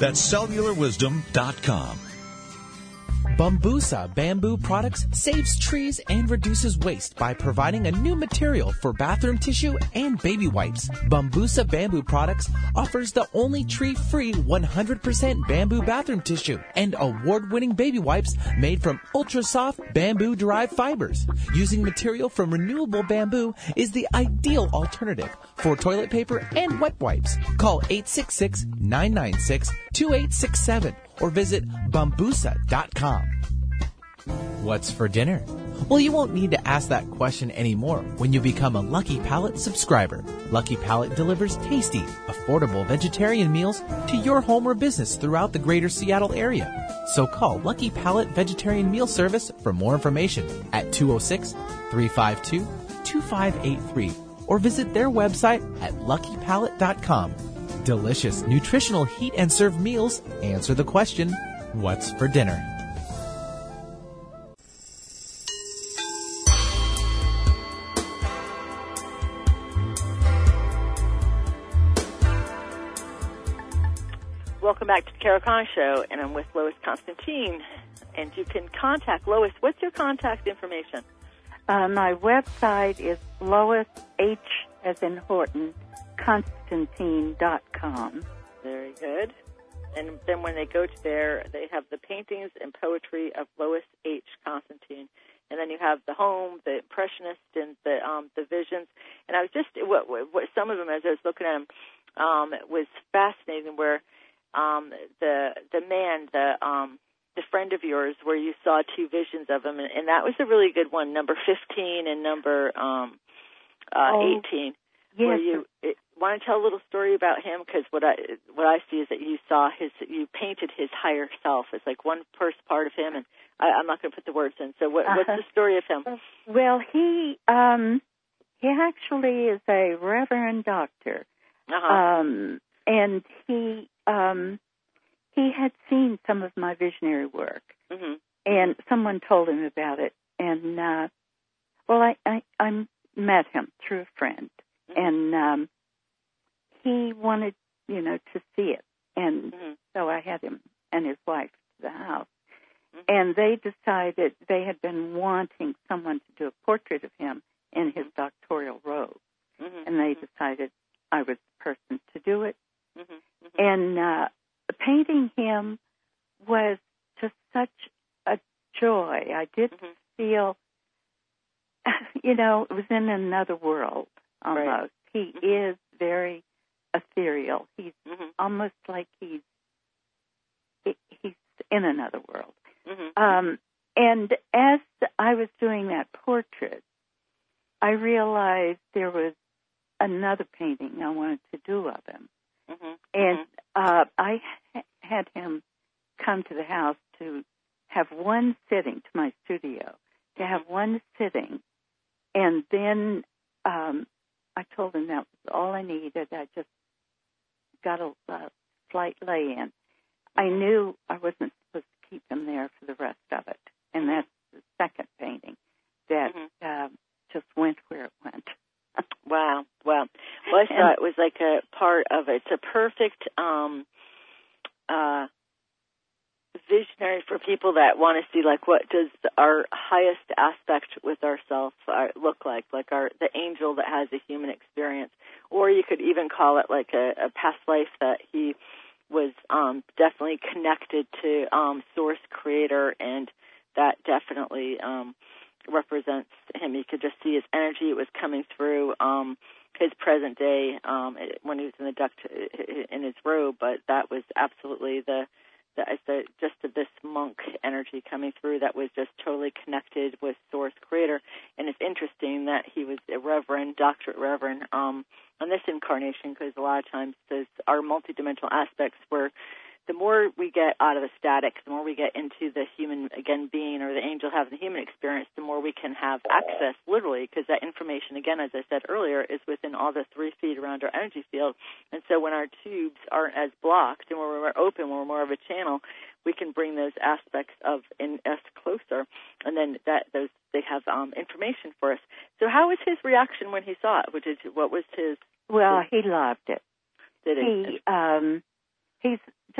That's cellular wisdom dot com. Bambusa Bamboo Products saves trees and reduces waste by providing a new material for bathroom tissue and baby wipes. Bambusa Bamboo Products offers the only tree-free one hundred percent bamboo bathroom tissue and award-winning baby wipes made from ultra-soft bamboo-derived fibers. Using material from renewable bamboo is the ideal alternative for toilet paper and wet wipes. Call eight six six, nine nine six, two eight six seven or visit bambusa dot com. What's for dinner? Well, you won't need to ask that question anymore when you become a Lucky Palate subscriber. Lucky Palate delivers tasty, affordable vegetarian meals to your home or business throughout the greater Seattle area. So call Lucky Palate Vegetarian Meal Service for more information at two oh six, three five two, two five eight three or visit their website at lucky palate dot com. Delicious, nutritional heat and serve meals answer the question, what's for dinner? Welcome back to the Carol Connor Show, and I'm with Lois Constantine. And you can contact Lois. What's your contact information? Uh, my website is Lois H as in Horton, Constantine dot com. Very good. And then when they go to there, they have the paintings and poetry of Lois H. Constantine. And then you have the home, the impressionist, and the um, the visions. And I was just, what, what some of them, as I was looking at them, um, it was fascinating where um, the the man, the um, the friend of yours, where you saw two visions of him, and, and that was a really good one, number fifteen and number um, uh, oh, eighteen. Yes. Where you it, want to tell a little story about him? Because what I what I see is that you saw his, you painted his higher self as like one first part of him, and I, I'm not going to put the words in. So what, uh-huh. what's the story of him? Well, he um, he actually is a reverend doctor, uh-huh. um, and he um, he had seen some of my visionary work, mm-hmm. and someone told him about it, and uh, well, I, I I met him through a friend. And um, he wanted, you know, to see it. And mm-hmm. so I had him and his wife to the house. Mm-hmm. And they decided they had been wanting someone to do a portrait of him in his doctoral robe. Mm-hmm. And they decided I was the person to do it. Mm-hmm. Mm-hmm. And uh, painting him was just such a joy. I did mm-hmm. feel, you know, it was in another world. Almost. Right. He mm-hmm. is very ethereal. He's mm-hmm. almost like he's he's in another world. Mm-hmm. Um, and as I was doing that portrait, I realized there was another painting I wanted to do of him. Mm-hmm. And uh, I ha- had him come to the house to have one sitting, to my studio, to have one sitting, and then um, I told him that was all I needed. I just got a, a slight lay-in. I knew I wasn't supposed to keep him there for the rest of it, and that's the second painting that mm-hmm. uh, just went where it went. Wow, wow. Well, I thought it was like a part of it. It's a perfect um, uh, visionary for people that want to see, like, what does our highest aspect with ourselves uh, look like, like our the angel that has a human experience. Or you could even call it like a, a past life that he was um, definitely connected to um, Source Creator, and that definitely um, represents him. You could just see his energy. It was coming through um, his present day um, when he was in the duct in his robe, but that was absolutely the the, the just this monk energy coming through that was just totally connected with Source Creator. And it's interesting that he was a reverend, doctorate reverend, um, on this incarnation, because a lot of times those are multidimensional aspects where the more we get out of the static, the more we get into the human, again, being, or the angel having the human experience, the more we can have access, literally, because that information, again, as I said earlier, is within all the three feet around our energy field. And so when our tubes aren't as blocked and when we're open, when we're more of a channel, we can bring those aspects of in us closer, and then that those they have um, information for us. So how was his reaction when he saw it? What, did, what was his... Well, his, he loved it. Did he? He, um, he's just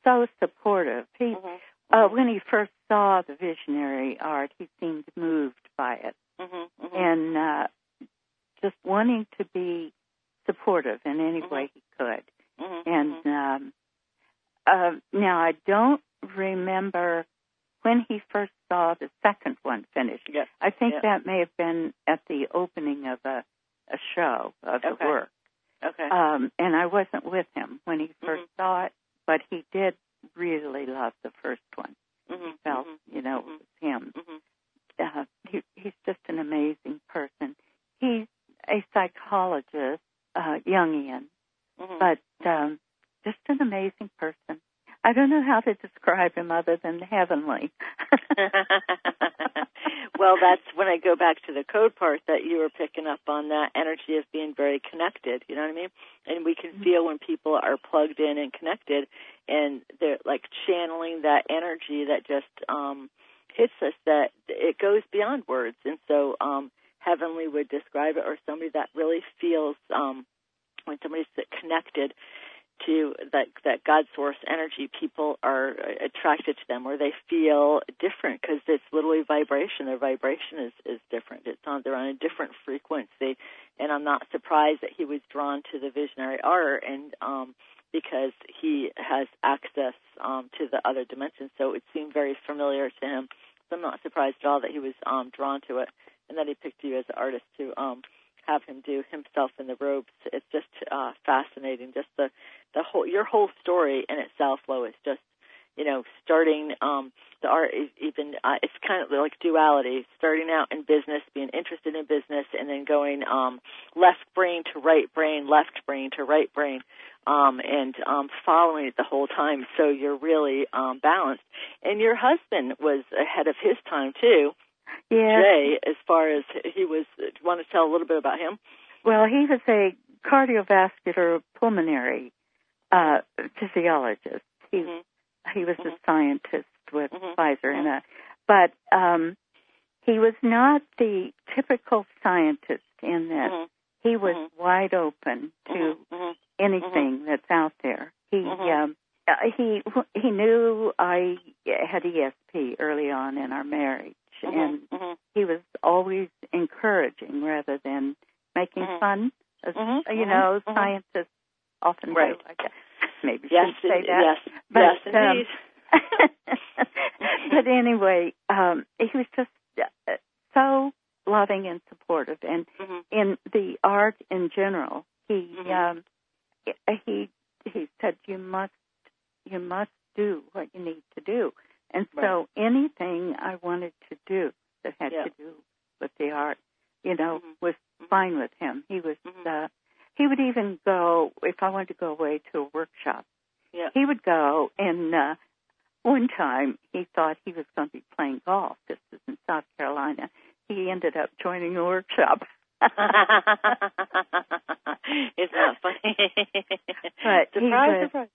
so supportive. He, Mm-hmm. uh, when he first saw the visionary art, he seemed moved by it, Mm-hmm. Mm-hmm. and uh, just wanting to be supportive in any Mm-hmm. way he could. Mm-hmm. And um, uh, now I don't remember when he first saw the second one finished. Yes. I think Yep. that may have been at the opening of a, a show of Okay. the work. Okay. Um, and I wasn't with him when he first Mhm. saw it, but he did really love the first one. Mm-hmm. He felt, Mm-hmm. you know, Mhm. it was him. Mm-hmm. Uh, he, he's just an amazing person. He's a psychologist, uh, Jungian, Mm-hmm. but um, just an amazing person. I don't know how to describe him other than heavenly. Well, that's when I go back to the code part that you were picking up on, that energy of being very connected, you know what I mean? And we can Mm-hmm. feel when people are plugged in and connected, and they're like channeling that energy that just um, hits us, that it goes beyond words. And so um, heavenly would describe it, or somebody that really feels, um, when somebody's connected to that that God source energy, people are attracted to them, or they feel different because it's literally vibration. Their vibration is, is different. It's on they're on a different frequency, and I'm not surprised that he was drawn to the visionary art, and um, because he has access um, to the other dimensions, so it seemed very familiar to him. So I'm not surprised at all that he was um, drawn to it, and that he picked you as an artist to um, have him do himself in the robes. It's just uh, fascinating. Just the the whole your whole story in itself, Lois. Just you know, starting um, the art. Even uh, it's kind of like duality. Starting out in business, being interested in business, and then going um, left brain to right brain, left brain to right brain, um, and um, following it the whole time. So you're really um, balanced. And your husband was ahead of his time too. Yeah. Jay, as far as he was, do you want to tell a little bit about him? Well, he was a cardiovascular pulmonary uh, physiologist. He Mm-hmm. he was Mhm. a scientist with Mhm. Pfizer, Mhm. and a, but um, he was not the typical scientist in that Mhm. he was Mhm. wide open to Mhm. anything that's out there. He Mhm. um, uh, he he knew I had E S P early on in our marriage, Mhm. and Mhm. he was always encouraging rather than making Mhm. fun. As, Mhm. you Mhm. know, Mhm. scientists often Right. do. I guess maybe Yes, shouldn't say in- that. yes, But, yes, um, indeed. but anyway, um, he was just uh, so loving and supportive, and Mhm. in the art in general, he Mhm. um, he he said you must you must do what you need to do, and so anything I wanted to do that had Yeah. to do with the art, you know, Mhm. was fine with him. He was Mhm. uh, he would even go if I wanted to go away to a workshop. Yeah. He would go, and uh, one time he thought he was going to be playing golf. This was in South Carolina. He ended up joining the workshop. Isn't that funny? But he surprise, was, surprise.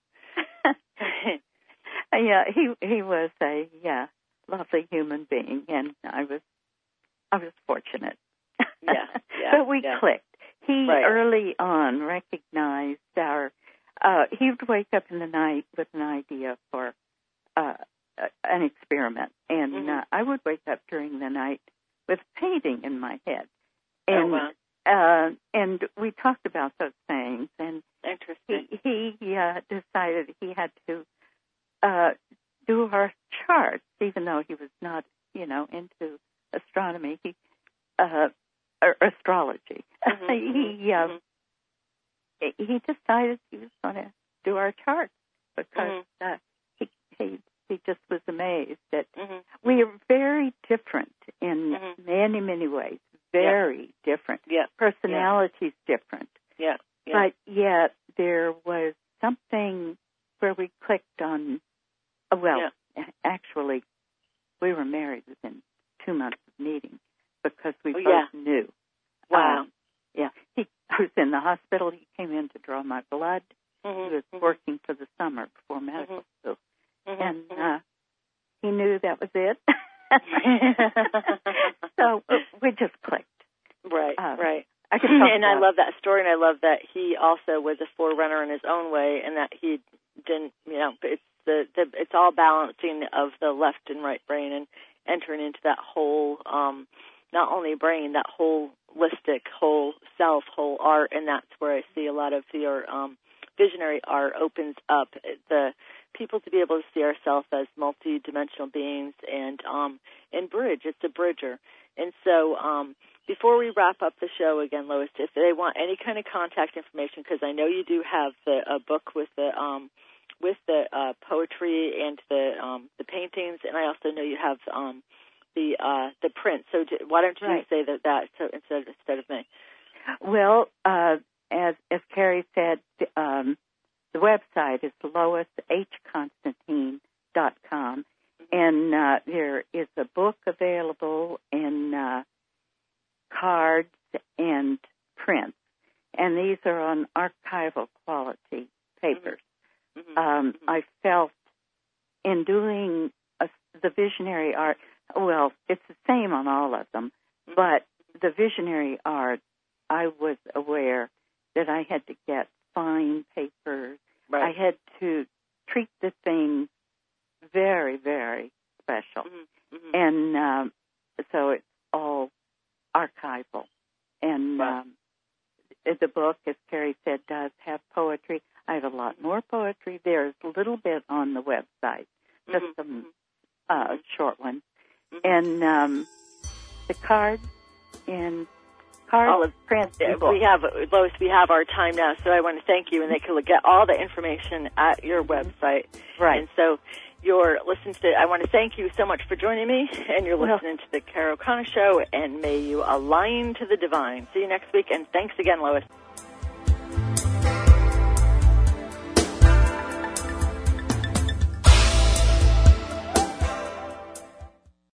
yeah, he he was a yeah lovely human being, and I was I was fortunate. Yeah, yeah, but we yeah. clicked. He Right. early on recognized our. Uh, he would wake up in the night with an idea for uh, an experiment, and Mhm. uh, I would wake up during the night with painting in my head. And Oh, wow. uh, and we talked about those things, and Interesting. he he uh, decided he had to uh, do our charts, even though he was not, you know, into astronomy. He uh, or astrology. Mhm, he uh, mhm. he decided he was going to do our charts because Mhm. uh, he he he just was amazed that Mhm. we are very different in Mhm. many many ways. Very different. Yeah. Personalities different. Yeah. Yeah. But yet there was something where we clicked on. Uh, well, Yeah. actually, we were married within two months of meeting because we Oh, both yeah. knew. Wow. Um, yeah. He I was in the hospital. He came in to draw my blood. Mhm. He was Mhm. working for the summer before medical school, Mhm. and Mhm. uh, he knew that was it. So uh, we just clicked. Right, Um, right. I could talk and I about- love that story, and I love that he also was a forerunner in his own way, and that he didn't, you know, it's the the, it's all balancing of the left and right brain and entering into that whole, um, not only brain, that holistic, whole self, whole art, and that's where I see a lot of your um, visionary art opens up the people to be able to see ourselves as multi-dimensional beings and um, and bridge. It's a bridger. And so um, before we wrap up the show again, Lois, if they want any kind of contact information, because I know you do have the, a book with the um, with the uh, poetry and the um, the paintings, and I also know you have um, the uh, the print. So do, why don't you right. say that, that so instead instead of me? Well, uh, as as Carrie said, um, the website is lois h constantine dot com, and uh, there is a book available in uh, cards and prints, and these are on archival quality papers. Mm-hmm. Um, mm-hmm. I felt in doing a, the visionary art, well, it's the same on all of them, mm-hmm. but the visionary art, I was aware that I had to get fine papers. Right. I had to treat the thing very, very special. Mm-hmm. Mm-hmm. And um, so it's all archival. And right. um, the book, as Carrie said, does have poetry. I have a lot more poetry. There's a little bit on the website, just mm-hmm. some uh, short ones. Mm-hmm. And um, the cards and cards, all of print. We have, Lois, we have our time now, so I want to thank you, and they can get all the information at your website. Right. And so you're listening to, I want to thank you so much for joining me, and you're Well, listening to the Carol Connor Show, and may you align to the divine. See you next week, and thanks again, Lois.